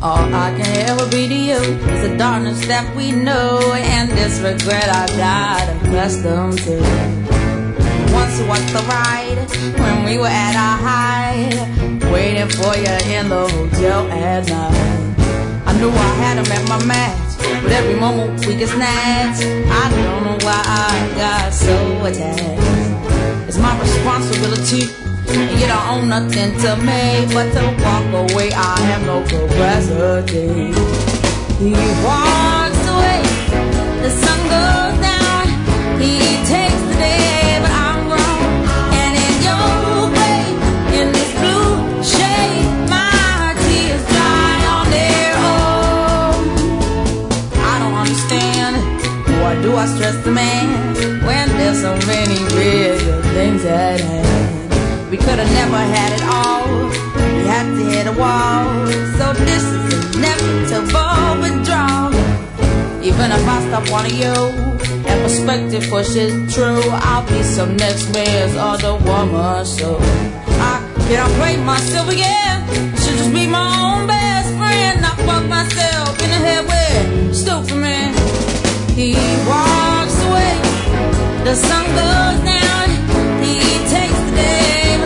All I can ever be to you is the darkness that we know, and this regret I got accustomed to. Once you watched the ride when we were at our height, waiting for you in the hotel at night. I knew I had him at my match, but every moment we get snatched. I don't know why I got so attached. It's my responsibility, and you don't own nothing to me but to walk away. I have no capacity. He walks away, the sun goes down. He takes the day, but I'm wrong. And in your grave, in this blue shade, my tears dry on their own. I don't understand, why do I stress the man when there's so many real things at hand? We could've never had it all, we had to hit a wall. So this is inevitable withdrawal. Even if I stop wanting you and perspective pushes true, I'll be some next man's other woman. So I can't break myself again, I should just be my own best friend. Not fuck myself in the head with stupid man. He walks away, the sun goes down. He takes the day,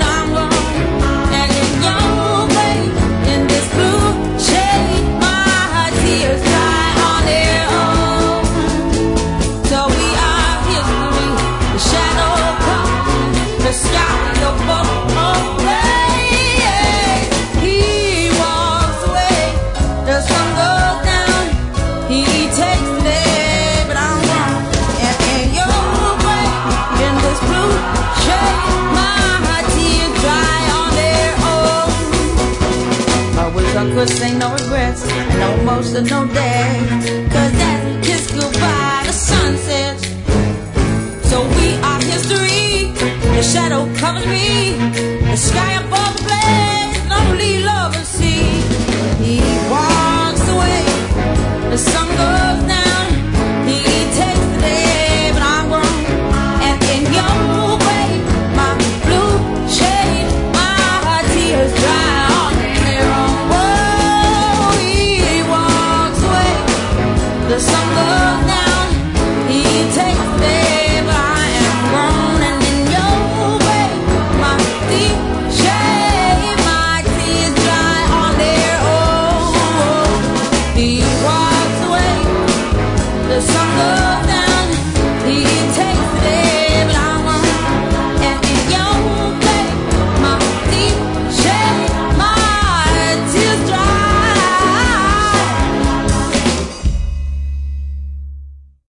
I could say no regrets and no emotional day, 'cause as we kiss goodbye, the sun sets. So we are history, the shadow covers me, the sky above the blaze.